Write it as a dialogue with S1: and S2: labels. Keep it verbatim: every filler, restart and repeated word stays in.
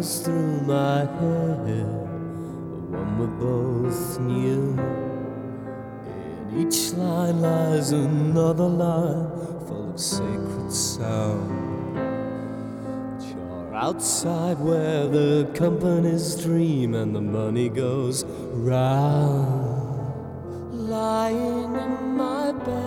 S1: goes through my head, one we both knew. In each line lies another line full of sacred sound. You're outside where the companies dream and the money goes round. Lying in my bed,